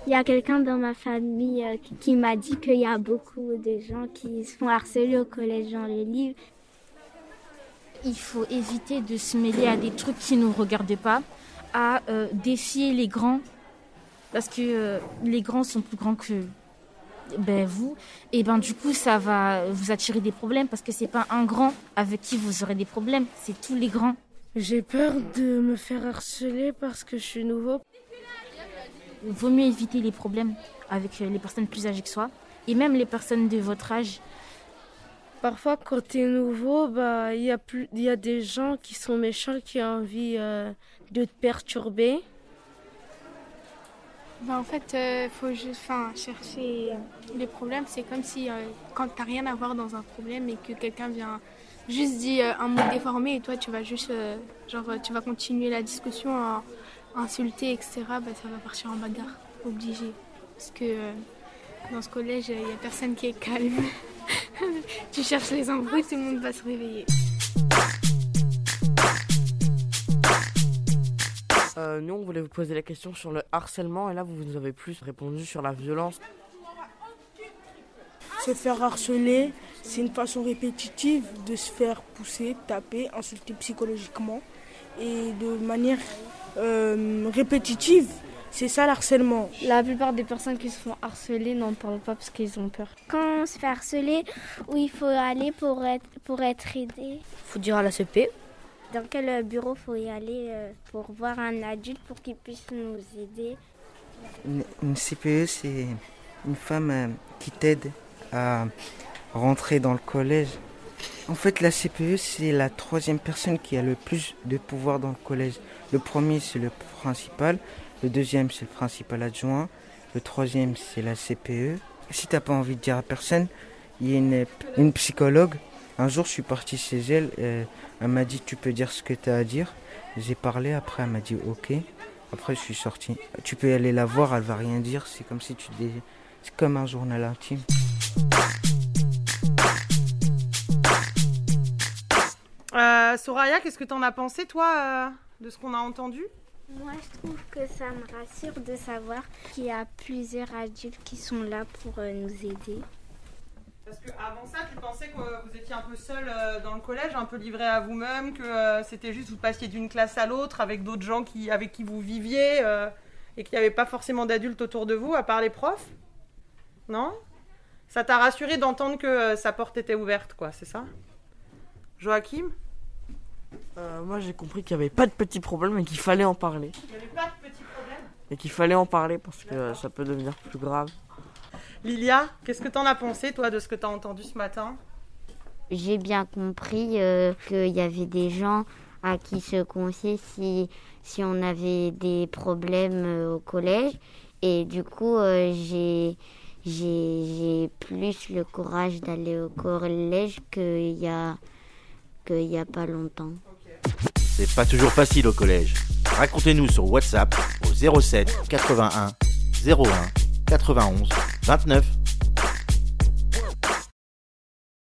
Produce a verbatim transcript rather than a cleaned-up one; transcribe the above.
Il y a quelqu'un dans ma famille euh, qui, qui m'a dit qu'il y a beaucoup de gens qui se font harceler au collège dans le livre. Il faut éviter de se mêler à des trucs qui ne nous regardent pas, à euh, défier les grands, parce que euh, les grands sont plus grands que ben, vous. Et ben du coup, ça va vous attirer des problèmes, parce que c'est pas un grand avec qui vous aurez des problèmes, c'est tous les grands. J'ai peur de me faire harceler parce que je suis nouveau. Il vaut mieux éviter les problèmes avec les personnes plus âgées que soi, et même les personnes de votre âge. Parfois, quand tu es nouveau, bah, y a plus, y a des gens qui sont méchants, qui ont envie euh, de te perturber. Bah, en fait, il euh, faut juste enfin, chercher les problèmes. C'est comme si euh, quand tu n'as rien à voir dans un problème et que quelqu'un vient juste dire euh, un mot déformé et toi, tu vas juste euh, genre, tu vas continuer la discussion à insulter, et cetera. Bah, ça va partir en bagarre, obligé. Parce que euh, dans ce collège, il n'y a personne qui est calme. Tu cherches les embrouilles, tout le monde va se réveiller. Euh, nous, on voulait vous poser la question sur le harcèlement et là, vous nous avez plus répondu sur la violence. Se faire harceler, c'est une façon répétitive de se faire pousser, taper, insulter psychologiquement. Et de manière euh, répétitive, c'est ça l'harcèlement. La plupart des personnes qui se font harceler n'en parlent pas parce qu'ils ont peur. Quand on se fait harceler, où il faut aller pour être, pour être aidé. Il faut dire à la C P. Dans quel bureau il faut y aller pour voir un adulte pour qu'il puisse nous aider. Une, une C P E, c'est une femme euh, qui t'aide à rentrer dans le collège. En fait, la C P E, c'est la troisième personne qui a le plus de pouvoir dans le collège. Le premier, c'est le principal. Le deuxième, c'est le principal adjoint. Le troisième, c'est la C P E. Si t'as pas envie de dire à personne, il y a une, une psychologue. Un jour, je suis parti chez elle. Euh, elle m'a dit, tu peux dire ce que tu as à dire. J'ai parlé. Après, elle m'a dit, ok. Après, je suis sorti. Tu peux aller la voir. Elle va rien dire. C'est comme si tu dis, c'est comme un journal intime. Euh, Soraya, qu'est-ce que t'en as pensé, toi, euh, de ce qu'on a entendu ? Moi, je trouve que ça me rassure de savoir qu'il y a plusieurs adultes qui sont là pour euh, nous aider. Parce qu'avant ça, tu pensais que vous étiez un peu seul euh, dans le collège, un peu livré à vous-même, que euh, c'était juste vous passiez d'une classe à l'autre avec d'autres gens qui, avec qui vous viviez euh, et qu'il n'y avait pas forcément d'adultes autour de vous, à part les profs ? Non ? Ça t'a rassuré d'entendre que euh, sa porte était ouverte, quoi, c'est ça ? Joachim ? Euh, moi, j'ai compris qu'il n'y avait pas de petits problèmes et qu'il fallait en parler. Il n'y avait pas de petits problèmes ? Et qu'il fallait en parler parce que euh, ça peut devenir plus grave. Lilia, qu'est-ce que t'en as pensé, toi, de ce que t'as entendu ce matin ? J'ai bien compris euh, qu'il y avait des gens à qui se confier si, si on avait des problèmes euh, au collège. Et du coup, euh, j'ai, j'ai, j'ai plus le courage d'aller au collège qu'il y a, qu'il y a pas longtemps. C'est pas toujours facile au collège. Racontez-nous sur WhatsApp au zéro sept quatre-vingt-un zéro un quatre-vingt-onze vingt-neuf.